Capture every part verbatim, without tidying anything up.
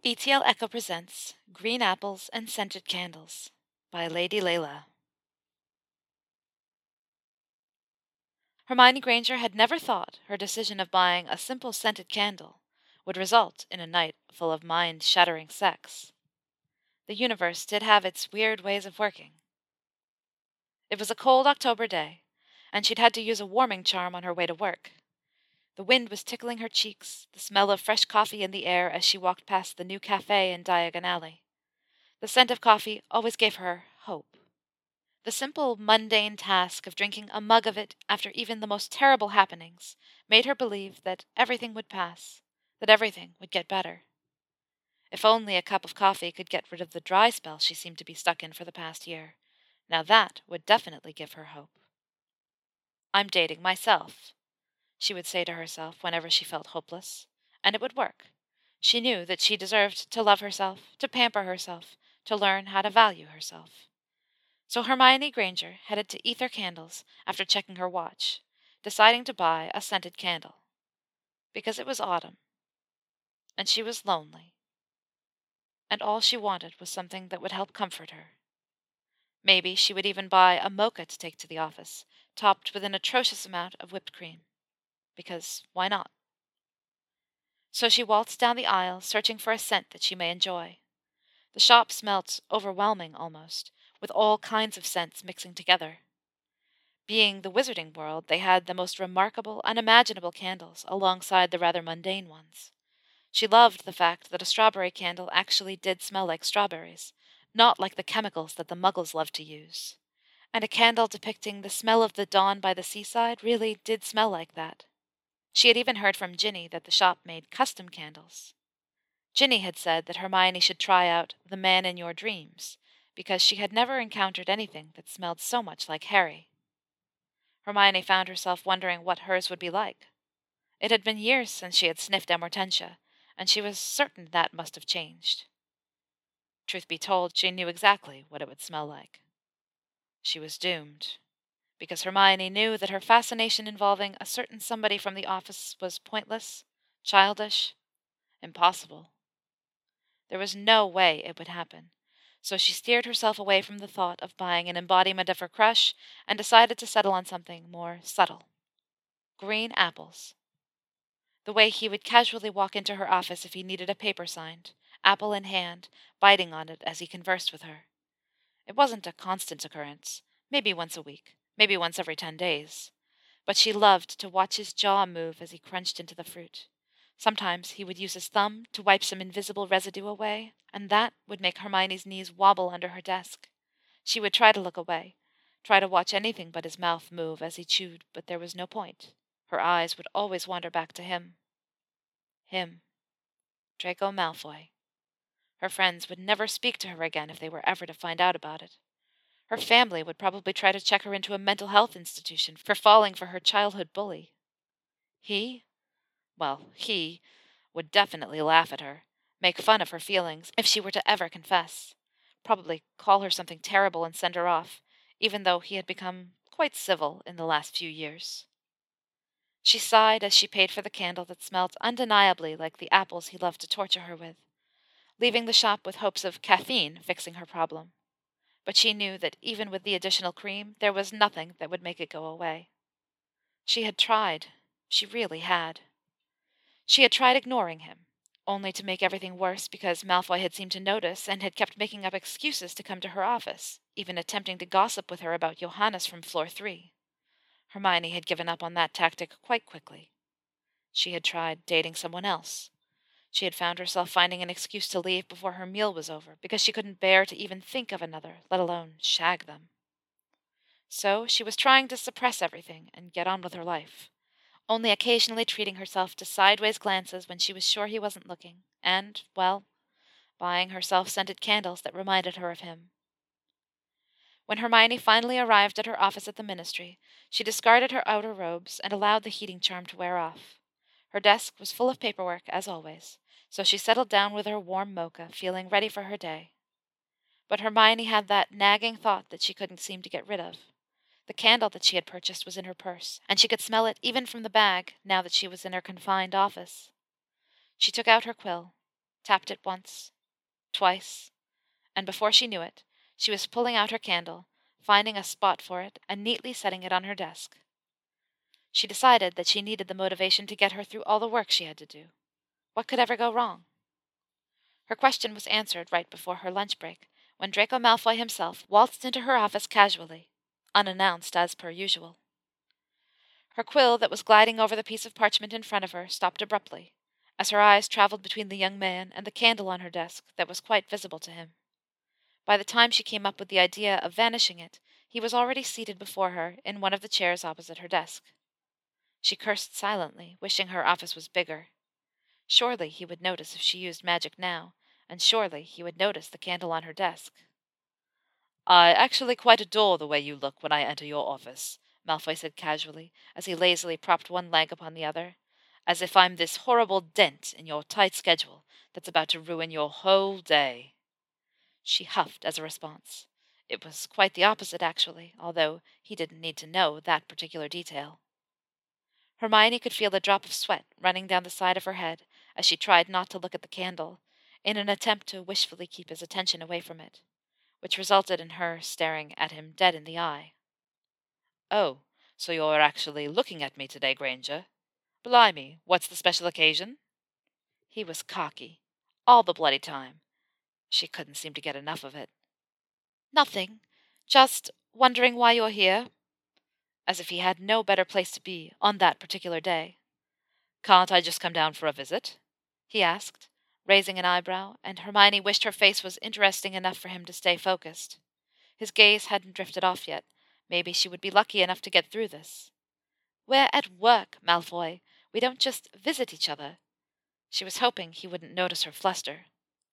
E T L Echo presents Green Apples and Scented Candles by Lady Layla. Hermione Granger had never thought her decision of buying a simple scented candle would result in a night full of mind-shattering sex. The universe did have its weird ways of working. It was a cold October day, and she'd had to use a warming charm on her way to work. The wind was tickling her cheeks, the smell of fresh coffee in the air as she walked past the new cafe in Diagon Alley. The scent of coffee always gave her hope. The simple, mundane task of drinking a mug of it after even the most terrible happenings made her believe that everything would pass, that everything would get better. If only a cup of coffee could get rid of the dry spell she seemed to be stuck in for the past year, now that would definitely give her hope. "I'm dating myself," she would say to herself whenever she felt hopeless, and it would work. She knew that she deserved to love herself, to pamper herself, to learn how to value herself. So Hermione Granger headed to Ether Candles after checking her watch, deciding to buy a scented candle. Because it was autumn, and she was lonely, and all she wanted was something that would help comfort her. Maybe she would even buy a mocha to take to the office, topped with an atrocious amount of whipped cream. Because why not? So she waltzed down the aisle, searching for a scent that she may enjoy. The shop smelt overwhelming almost, with all kinds of scents mixing together. Being the Wizarding World, they had the most remarkable, unimaginable candles alongside the rather mundane ones. She loved the fact that a strawberry candle actually did smell like strawberries, not like the chemicals that the Muggles loved to use. And a candle depicting the smell of the dawn by the seaside really did smell like that. She had even heard from Ginny that the shop made custom candles. Ginny had said that Hermione should try out the Man in Your Dreams, because she had never encountered anything that smelled so much like Harry. Hermione found herself wondering what hers would be like. It had been years since she had sniffed Amortentia, and she was certain that must have changed. Truth be told, she knew exactly what it would smell like. She was doomed, because Hermione knew that her fascination involving a certain somebody from the office was pointless, childish, impossible. There was no way it would happen, so she steered herself away from the thought of buying an embodiment of her crush and decided to settle on something more subtle. Green apples. The way he would casually walk into her office if he needed a paper signed, apple in hand, biting on it as he conversed with her. It wasn't a constant occurrence, maybe once a week, maybe once every ten days. But she loved to watch his jaw move as he crunched into the fruit. Sometimes he would use his thumb to wipe some invisible residue away, and that would make Hermione's knees wobble under her desk. She would try to look away, try to watch anything but his mouth move as he chewed, but there was no point. Her eyes would always wander back to him. Him. Draco Malfoy. Her friends would never speak to her again if they were ever to find out about it. Her family would probably try to check her into a mental health institution for falling for her childhood bully. He? Well, he would definitely laugh at her, make fun of her feelings if she were to ever confess, probably call her something terrible and send her off, even though he had become quite civil in the last few years. She sighed as she paid for the candle that smelt undeniably like the apples he loved to torture her with, leaving the shop with hopes of caffeine fixing her problem. But she knew that even with the additional cream, there was nothing that would make it go away. She had tried. She really had. She had tried ignoring him, only to make everything worse because Malfoy had seemed to notice and had kept making up excuses to come to her office, even attempting to gossip with her about Johannes from floor three. Hermione had given up on that tactic quite quickly. She had tried dating someone else. She had found herself finding an excuse to leave before her meal was over because she couldn't bear to even think of another, let alone shag them. So she was trying to suppress everything and get on with her life, only occasionally treating herself to sideways glances when she was sure he wasn't looking, and, well, buying herself scented candles that reminded her of him. When Hermione finally arrived at her office at the Ministry, she discarded her outer robes and allowed the heating charm to wear off. Her desk was full of paperwork, as always, so she settled down with her warm mocha, feeling ready for her day. But Hermione had that nagging thought that she couldn't seem to get rid of. The candle that she had purchased was in her purse, and she could smell it even from the bag now that she was in her confined office. She took out her quill, tapped it once, twice, and before she knew it, she was pulling out her candle, finding a spot for it, and neatly setting it on her desk. She decided that she needed the motivation to get her through all the work she had to do. What could ever go wrong? Her question was answered right before her lunch break, when Draco Malfoy himself waltzed into her office casually, unannounced as per usual. Her quill that was gliding over the piece of parchment in front of her stopped abruptly, as her eyes traveled between the young man and the candle on her desk that was quite visible to him. By the time she came up with the idea of vanishing it, he was already seated before her in one of the chairs opposite her desk. She cursed silently, wishing her office was bigger. Surely he would notice if she used magic now, and surely he would notice the candle on her desk. "I actually quite adore the way you look when I enter your office," Malfoy said casually, as he lazily propped one leg upon the other, "as if I'm this horrible dent in your tight schedule that's about to ruin your whole day." She huffed as a response. It was quite the opposite, actually, although he didn't need to know that particular detail. Hermione could feel a drop of sweat running down the side of her head as she tried not to look at the candle, in an attempt to wishfully keep his attention away from it, which resulted in her staring at him dead in the eye. "Oh, so you're actually looking at me today, Granger? Blimey, what's the special occasion?" He was cocky. All the bloody time. She couldn't seem to get enough of it. "Nothing. Just wondering why you're here." As if he had no better place to be on that particular day. "Can't I just come down for a visit?" he asked, raising an eyebrow, and Hermione wished her face was interesting enough for him to stay focused. His gaze hadn't drifted off yet. Maybe she would be lucky enough to get through this. "We're at work, Malfoy. We don't just visit each other." She was hoping he wouldn't notice her fluster.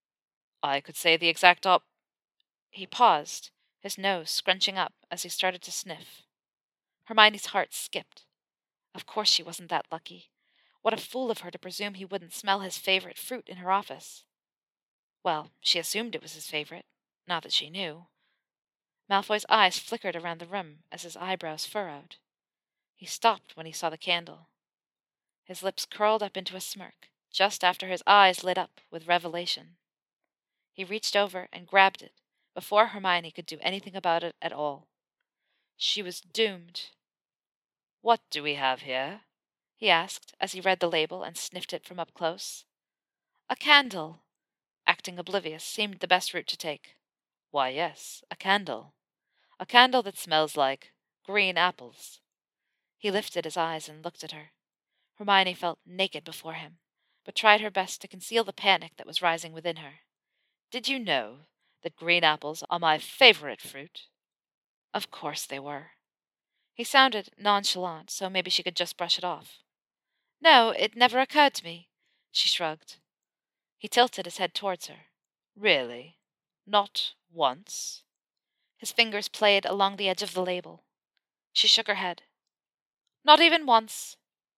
"I could say the exact op—" He paused, his nose scrunching up as he started to sniff. Hermione's heart skipped. Of course she wasn't that lucky. What a fool of her to presume he wouldn't smell his favorite fruit in her office. Well, she assumed it was his favorite, not that she knew. Malfoy's eyes flickered around the room as his eyebrows furrowed. He stopped when he saw the candle. His lips curled up into a smirk, just after his eyes lit up with revelation. He reached over and grabbed it, before Hermione could do anything about it at all. She was doomed. "What do we have here?" he asked, as he read the label and sniffed it from up close. "A candle." Acting oblivious seemed the best route to take. "Why, yes, a candle. A candle that smells like green apples." He lifted his eyes and looked at her. Hermione felt naked before him, but tried her best to conceal the panic that was rising within her. "Did you know that green apples are my favorite fruit?" Of course they were. He sounded nonchalant, so maybe she could just brush it off. "No, it never occurred to me," she shrugged. He tilted his head towards her. "Really? Not once?" His fingers played along the edge of the label. She shook her head. "Not even once."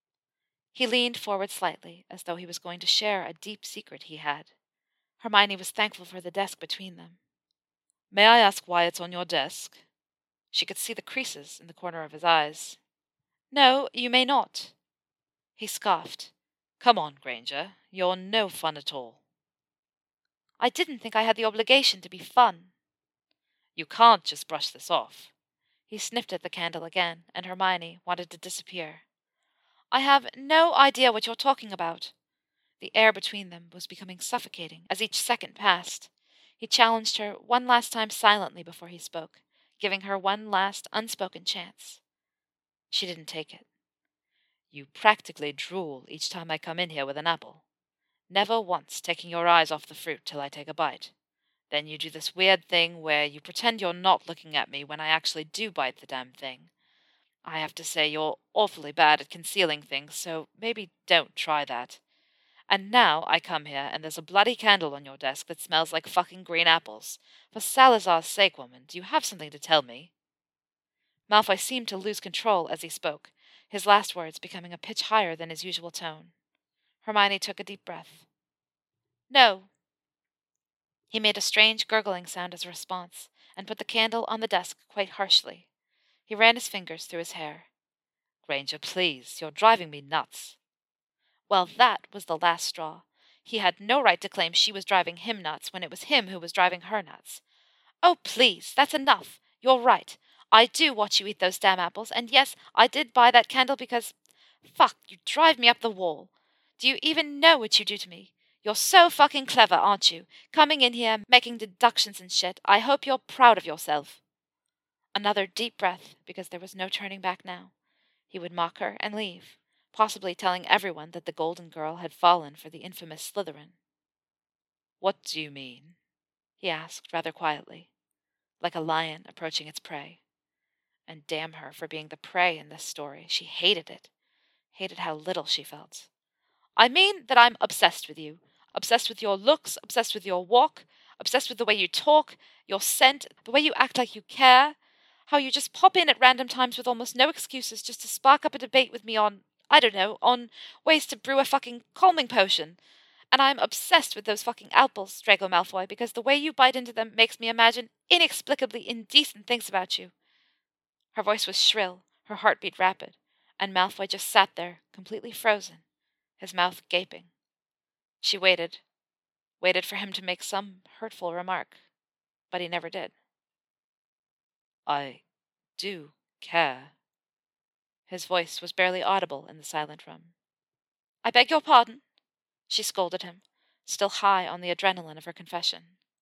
He leaned forward slightly, as though he was going to share a deep secret he had. Hermione was thankful for the desk between them. "May I ask why it's on your desk?" She could see the creases in the corner of his eyes. "No, you may not." He scoffed. "Come on, Granger. You're no fun at all." "I didn't think I had the obligation to be fun." "You can't just brush this off." He sniffed at the candle again, and Hermione wanted to disappear. "I have no idea what you're talking about." The air between them was becoming suffocating as each second passed. He challenged her one last time silently before he spoke, giving her one last unspoken chance. She didn't take it. "You practically drool each time I come in here with an apple. Never once taking your eyes off the fruit till I take a bite. Then you do this weird thing where you pretend you're not looking at me when I actually do bite the damn thing. I have to say you're awfully bad at concealing things, so maybe don't try that. And now I come here and there's a bloody candle on your desk that smells like fucking green apples. For Salazar's sake, woman, do you have something to tell me?" Malfoy seemed to lose control as he spoke, his last words becoming a pitch higher than his usual tone. Hermione took a deep breath. "No." He made a strange gurgling sound as a response, and put the candle on the desk quite harshly. He ran his fingers through his hair. "Granger, please, you're driving me nuts." Well, that was the last straw. He had no right to claim she was driving him nuts when it was him who was driving her nuts. Oh, please, that's enough. You're right. I do watch you eat those damn apples, and yes, I did buy that candle because... Fuck, you drive me up the wall. Do you even know what you do to me? You're so fucking clever, aren't you? Coming in here, making deductions and shit. I hope you're proud of yourself. Another deep breath, because there was no turning back now. He would mock her and leave, possibly telling everyone that the Golden Girl had fallen for the infamous Slytherin. What do you mean? He asked, rather quietly, like a lion approaching its prey. And damn her for being the prey in this story. She hated it. Hated how little she felt. I mean that I'm obsessed with you. Obsessed with your looks, obsessed with your walk, obsessed with the way you talk, your scent, the way you act like you care, how you just pop in at random times with almost no excuses just to spark up a debate with me on, I don't know, on ways to brew a fucking calming potion. And I'm obsessed with those fucking apples, Draco Malfoy, because the way you bite into them makes me imagine inexplicably indecent things about you. Her voice was shrill, her heartbeat rapid, and Malfoy just sat there, completely frozen, his mouth gaping. She waited, waited for him to make some hurtful remark, but he never did. I do care. His voice was barely audible in the silent room. I beg your pardon, she scolded him, still high on the adrenaline of her confession.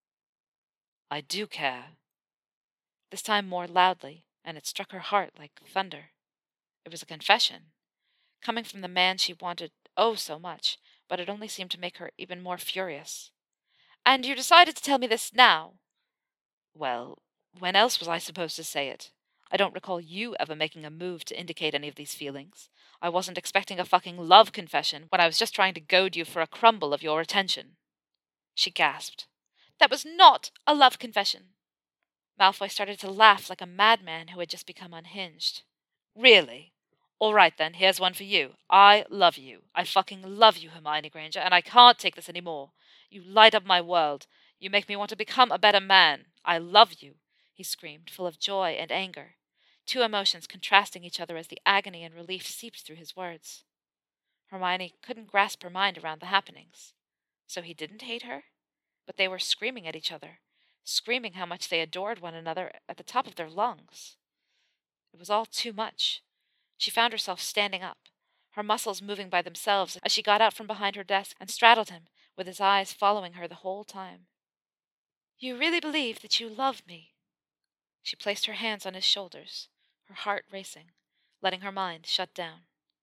I do care. This time more loudly, and it struck her heart like thunder. It was a confession, coming from the man she wanted oh so much, but it only seemed to make her even more furious. And you decided to tell me this now? Well, when else was I supposed to say it? I don't recall you ever making a move to indicate any of these feelings. I wasn't expecting a fucking love confession when I was just trying to goad you for a crumble of your attention. She gasped. That was not a love confession. Malfoy started to laugh like a madman who had just become unhinged. Really? All right then, here's one for you. I love you. I fucking love you, Hermione Granger, and I can't take this anymore. You light up my world. You make me want to become a better man. I love you, he screamed, full of joy and anger, two emotions contrasting each other as the agony and relief seeped through his words. Hermione couldn't grasp her mind around the happenings. So he didn't hate her? But they were screaming at each other, screaming how much they adored one another at the top of their lungs. It was all too much. She found herself standing up, her muscles moving by themselves as she got out from behind her desk and straddled him, with his eyes following her the whole time. You really believe that you love me? She placed her hands on his shoulders, her heart racing, letting her mind shut down.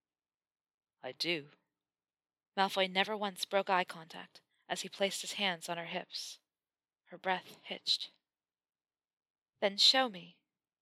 I do. Malfoy never once broke eye contact as he placed his hands on her hips. Her breath hitched. Then show me.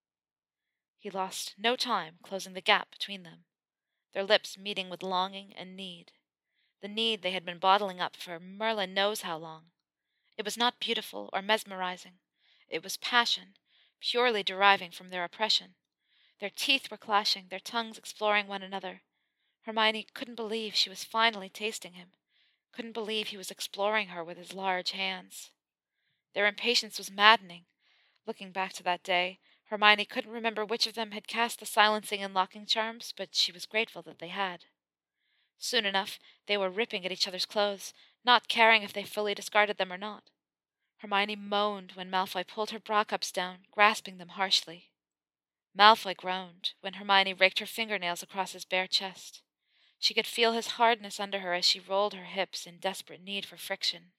He lost no time closing the gap between them, their lips meeting with longing and need, the need they had been bottling up for Merlin knows how long. It was not beautiful or mesmerizing. It was passion, purely deriving from their oppression. Their teeth were clashing, their tongues exploring one another. Hermione couldn't believe she was finally tasting him, couldn't believe he was exploring her with his large hands. Their impatience was maddening. Looking back to that day, Hermione couldn't remember which of them had cast the silencing and locking charms, but she was grateful that they had. Soon enough, they were ripping at each other's clothes, not caring if they fully discarded them or not. Hermione moaned when Malfoy pulled her bra cups down, grasping them harshly. Malfoy groaned when Hermione raked her fingernails across his bare chest. She could feel his hardness under her as she rolled her hips in desperate need for friction.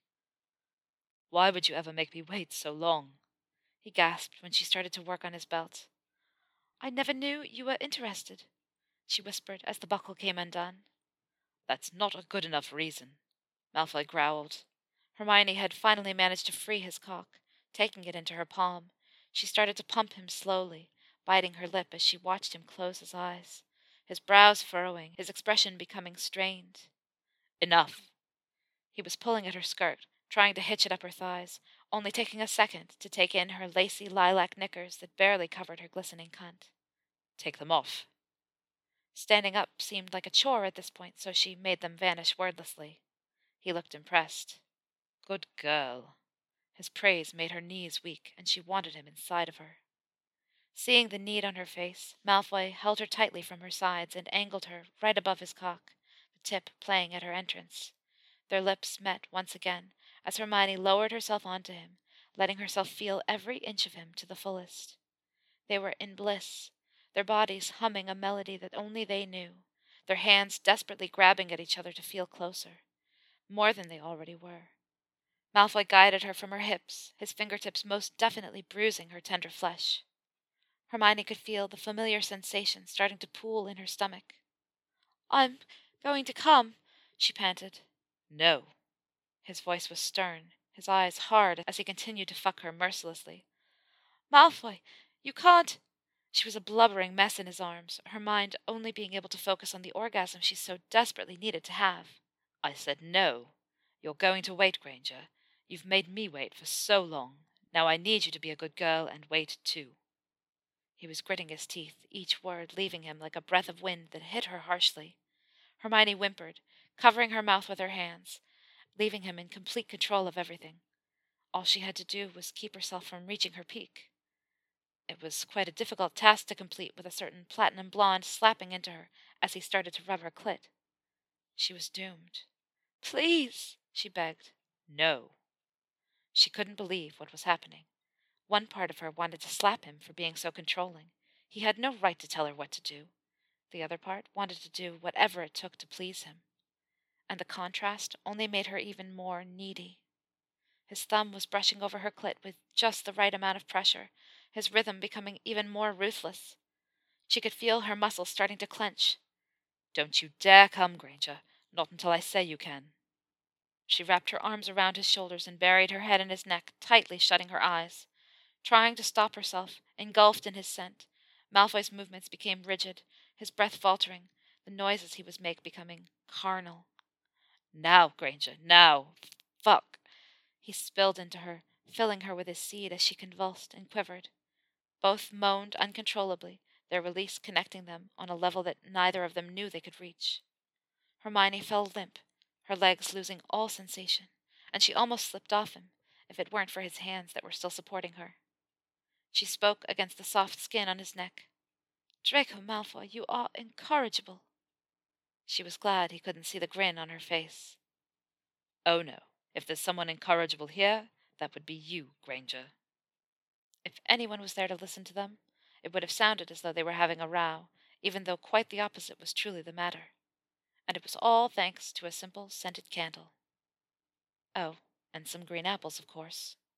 Why would you ever make me wait so long? He gasped when she started to work on his belt. I never knew you were interested, she whispered as the buckle came undone. That's not a good enough reason, Malfoy growled. Hermione had finally managed to free his cock, taking it into her palm. She started to pump him slowly, biting her lip as she watched him close his eyes, his brows furrowing, his expression becoming strained. Enough. He was pulling at her skirt, trying to hitch it up her thighs, only taking a second to take in her lacy lilac knickers that barely covered her glistening cunt. Take them off. Standing up seemed like a chore at this point, so she made them vanish wordlessly. He looked impressed. Good girl. His praise made her knees weak, and she wanted him inside of her. Seeing the need on her face, Malfoy held her tightly from her sides and angled her right above his cock, the tip playing at her entrance. Their lips met once again as Hermione lowered herself onto him, letting herself feel every inch of him to the fullest. They were in bliss, their bodies humming a melody that only they knew, their hands desperately grabbing at each other to feel closer, more than they already were. Malfoy guided her from her hips, his fingertips most definitely bruising her tender flesh. Hermione could feel the familiar sensation starting to pool in her stomach. I'm going to come, she panted. No. His voice was stern, his eyes hard as he continued to fuck her mercilessly. Malfoy, you can't. She was a blubbering mess in his arms, her mind only being able to focus on the orgasm she so desperately needed to have. I said no. You're going to wait, Granger. You've made me wait for so long. Now I need you to be a good girl and wait too. He was gritting his teeth, each word leaving him like a breath of wind that hit her harshly. Hermione whimpered, covering her mouth with her hands, leaving him in complete control of everything. All she had to do was keep herself from reaching her peak. It was quite a difficult task to complete with a certain platinum blonde slapping into her as he started to rub her clit. She was doomed. Please, she begged. No. She couldn't believe what was happening. One part of her wanted to slap him for being so controlling. He had no right to tell her what to do. The other part wanted to do whatever it took to please him. And the contrast only made her even more needy. His thumb was brushing over her clit with just the right amount of pressure, his rhythm becoming even more ruthless. She could feel her muscles starting to clench. Don't you dare come, Granger. Not until I say you can. She wrapped her arms around his shoulders and buried her head in his neck, tightly shutting her eyes. Trying to stop herself, engulfed in his scent, Malfoy's movements became rigid, his breath faltering, the noises he was making becoming carnal. Now, Granger, now. Fuck. He spilled into her, filling her with his seed as she convulsed and quivered. Both moaned uncontrollably, their release connecting them on a level that neither of them knew they could reach. Hermione fell limp, her legs losing all sensation, and she almost slipped off him, if it weren't for his hands that were still supporting her. She spoke against the soft skin on his neck. Draco Malfoy, you are incorrigible. She was glad he couldn't see the grin on her face. Oh no, if there's someone incorrigible here, that would be you, Granger. If anyone was there to listen to them, it would have sounded as though they were having a row, even though quite the opposite was truly the matter. And it was all thanks to a simple scented candle. Oh, and some green apples, of course.